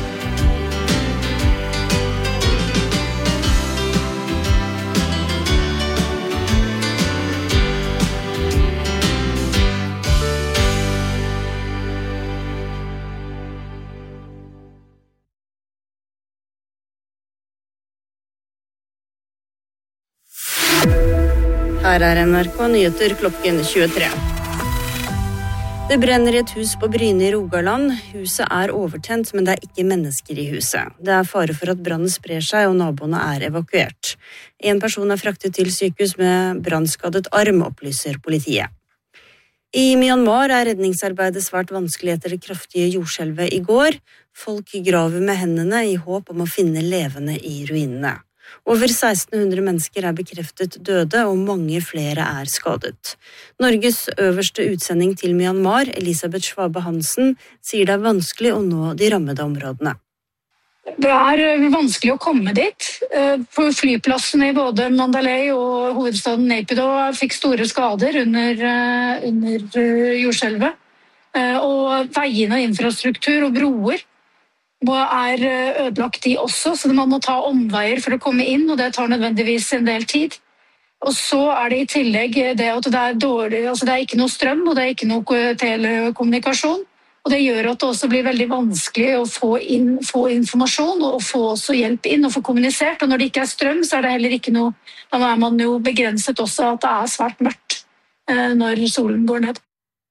Her NRK Nyheter klokken 23. Det brenner i et hus på Bryne i Rogaland. Huset overtent, men det ikke mennesker i huset. Det fare for at brannen sprer seg, og naboene evakuert. En person fraktet til sykehus med brannskadet arm, opplyser politiet. I Myanmar redningsarbeidet svært vanskelig etter det kraftige jordskjelvet i går. Folk graver med hendene i håp om å finne levende i ruinene. Over 1600 mennesker bekreftet døde, og mange flere skadet. Norges øverste utsending til Myanmar, Elisabeth Schwabe Hansen, sier det vanskelig å nå de rammede områdene. Det vanskelig å komme dit. På flyplassene i både Mandalay og hovedstaden Naypyidaw fikk store skader under jordskjelvet. Og veiene og infrastruktur og broer ødelagt de også, så man må ta omveier for å komme inn, og det tar nødvendigvis en del tid. Og så det i tillegg det at det dårlig, altså det ikke noe strøm, og det ikke noe telekommunikasjon. Og det gjør at det også blir veldig vanskelig å få informasjon og få også hjelp inn og få kommunisert. Og når det ikke strøm, så det heller ikke noe, da man jo begrenset også at det svært mørkt når solen går ned.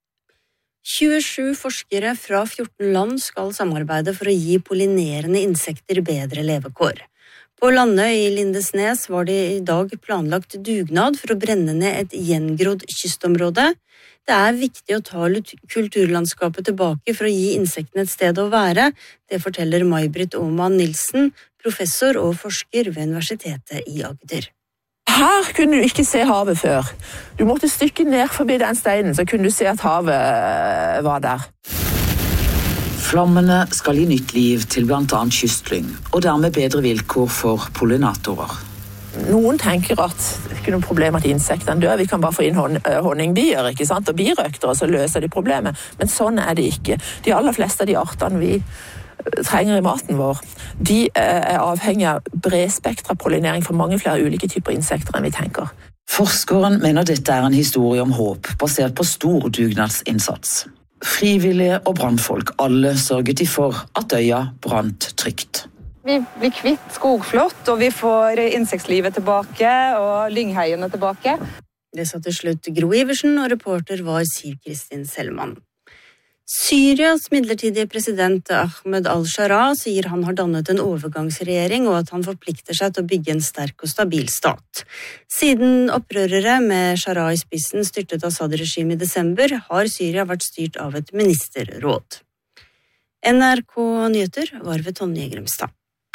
27 forskere fra 14 land skal samarbeide for å gi pollinerende insekter bedre levekår. På Landøy i Lindesnes var det i dag planlagt dugnad for å brenne ned et gjengrodd kystområde. Det viktig å ta kulturlandskapet tilbake for å gi insektene et sted å være. Det forteller May-Britt Aumann Nilsen, professor og forsker ved Universitetet i Agder. Her kunne du ikke se havet før. Du måtte stykke ned forbi den steinen, så kunne du se at havet var der. Flammene skal gi nytt liv til blant annet kystlyng, og dermed bedre vilkår for pollinatorer. Noen tenker at det ikke noe problem at insektene dør, vi kan bare få inn honningbier, ikke sant? Og birøkter, og så løser de problemet. Men sånn det ikke. De aller fleste av de artene vi trenger i maten vår, de avhengig av bredspektra pollinering for mange flere ulike typer insekter enn vi tenker. Forskeren mener dette en historie om håp, basert på stor dugnadsinnsats. Frivillige og brannfolk, alle sørget de for at øya brant trygt. Vi blir kvitt skogflott, og vi får insektlivet tilbake, og lyngheiene tilbake. Det sa til slutt Gro Iversen, og reporter var Siv Kristin Selman. Syrias midlertidige president Ahmed al-Shara sier han har dannet en overgangsregjering, og at han forplikter seg til å bygge en sterk og stabil stat. Siden opprørere med Shara i spissen styrtet Assad-regimet i desember, har Syria vært styrt av et ministerråd. NRK Nyheter var ved Tonje Grimstad.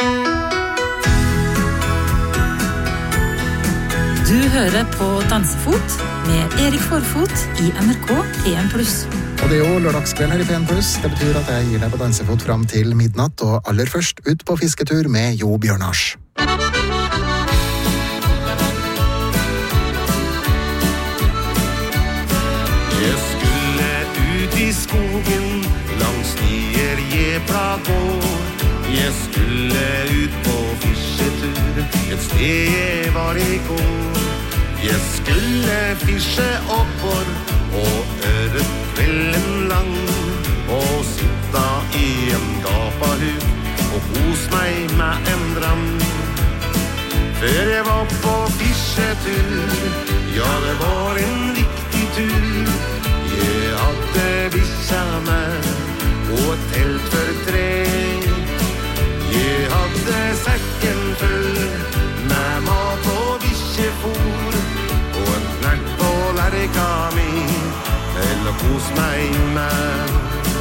Du hører på Dansefot med Erik Forfot i NRK P1+. Og det jo lørdagskveld her i P1+. Det betyr at jeg gir deg på dansefot fram til midnatt, og aller først ut på fisketur med Jo Bjørnars. Jeg skulle ut i skogen, langs stier jepla går. Jeg skulle ut på fisketur, et sted jeg var i går. Jeg skulle fiske oppår og ørret kvelden lang, og sitta i en gapahuk og kos meg med en dram. Før jeg var på fisketur, ja det var en viktig tur. Jeg hadde bikkja med og et telt for tre. Jeg hadde sekken full med mat og bikkjefôr, og en knekk på lerka mi til å kos meg med.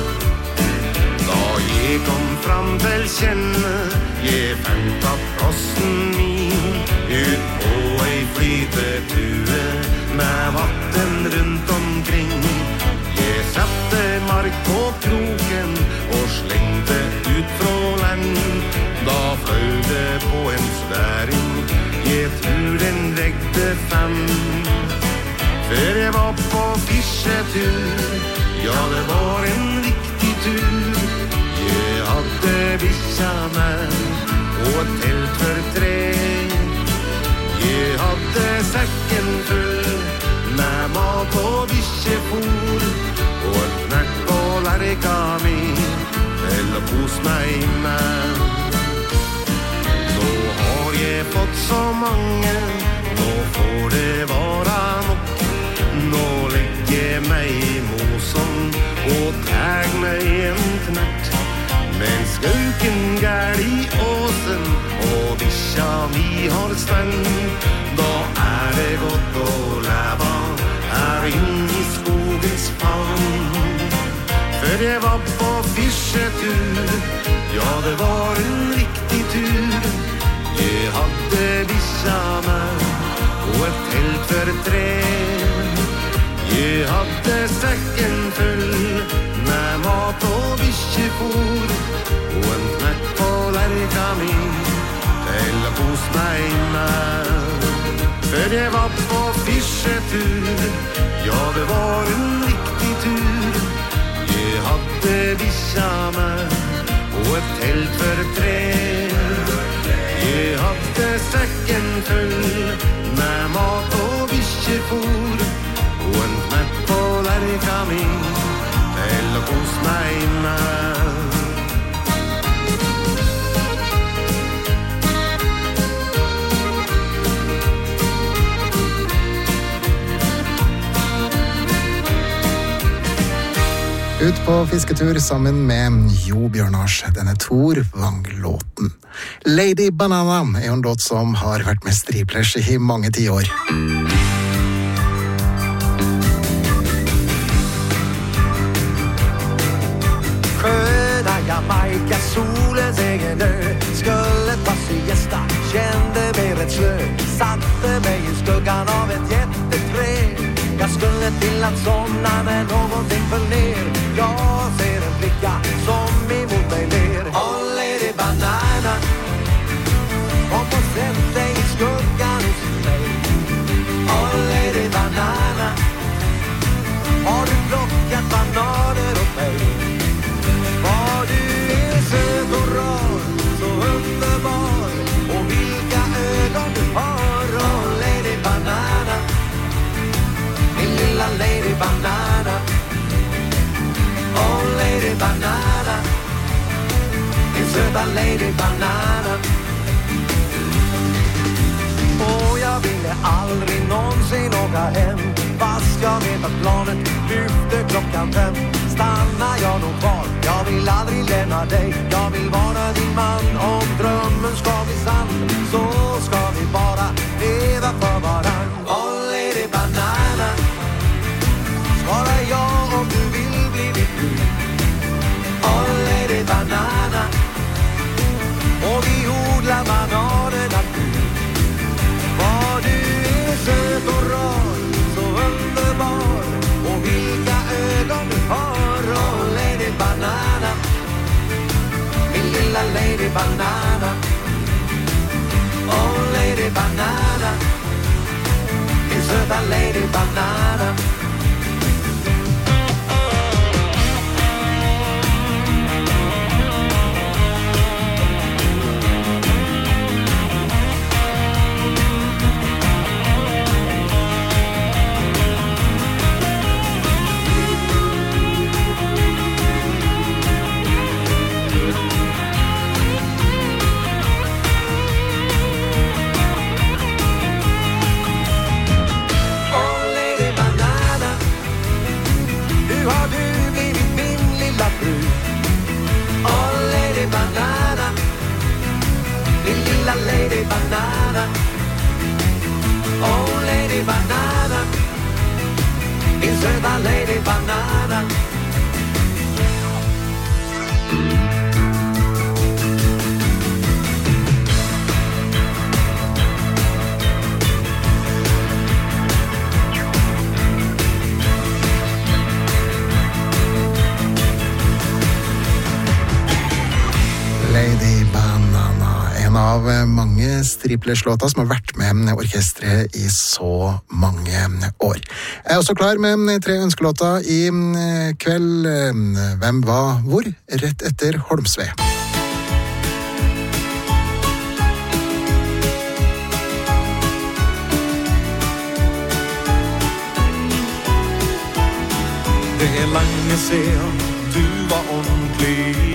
Da jeg kom fram til kjennet, jeg fant at plassen min ut på ei flytetue med vatten rundt omkring. Jeg satte mark på kroken og slengte ut fra land. Da fløy det på en sværing, jeg tror den vekte 5. Før jeg var på fisketur, ja det var en viktig tur. Jeg hadde bikkja med og et telt for 3. Jeg hadde sekken full med mat og bikkjefôr, og en knekk på lerka mi til å kos meg med. Nå har jeg fått så mange, nå får det være nok. Nå legger jeg meg i mosen og tag meg en knert. Men skauken gær i åsen og bikkja mi har spenn, da det godt å leve her inn i skogens favn. Før jeg var på fisketur, ja det var en riktig tur. Jeg Jeg hadde bikkja meg og et telt for et tre. Jeg hadde sekken full med mat og bikkjefôr og en knekk på lerka mi til å kose meg med. Før jeg var på fisketur, ja det var en riktig tur. Jeg hadde bikkja meg og et telt for et tre. Jeg hadde sekken full med mat og bikkjefôr og en knekk på lerka mi til å kose meg med. Ut på fisketur sammen med Jo Bjørnars, denne Tor Vang-låten. Lady Banana er en låt som har vært med Striplers i mange tiår. Sköna Jamaica, solens egen ö. Skulle ta siesta, kände mig rätt slö. Satte mig i skuggan av ett jätteträd. Jag skulle till att somna när någonting föll ner. Jag ser en flicka som emot mig ler. Oh lady banana, kom och sätt dig i skuggan hos mig. Oh lady banana, har du plockat bananer åt mig? Var du är söt och rar, så underbar, och vilka ögon du har. Oh lady banana, min lilla lady banana. Oh lady banana, min söta lady banana. Och jag ville aldrig någonsin åka hem, fast jag vet att planet lyfter 5:00. Stannar jag nog kvar, jag vill aldrig lämna dig. Jag vill vara din man, om drömmen ska bli sann, så ska vi bara leva för varann. Oh lady banana, svara ja om du vill bli mitt brud. Oh lady banana, och vi odlar bananerna gul. Var du är söt och rar, så underbar, och vilka ögon du har. Oh lady banana, min lilla lady banana. Oh lady banana, min söta lady banana. Lady banana, oh lady banana, min söta lady banana. Lady Banana, en av mange Striplers-låter som har vært med orkestret i så mange år. Jeg er også klar med 3 ønskelåter i kveld. Hvem var hvor? Rett etter Holmsve. Det lenge siden du var ordentlig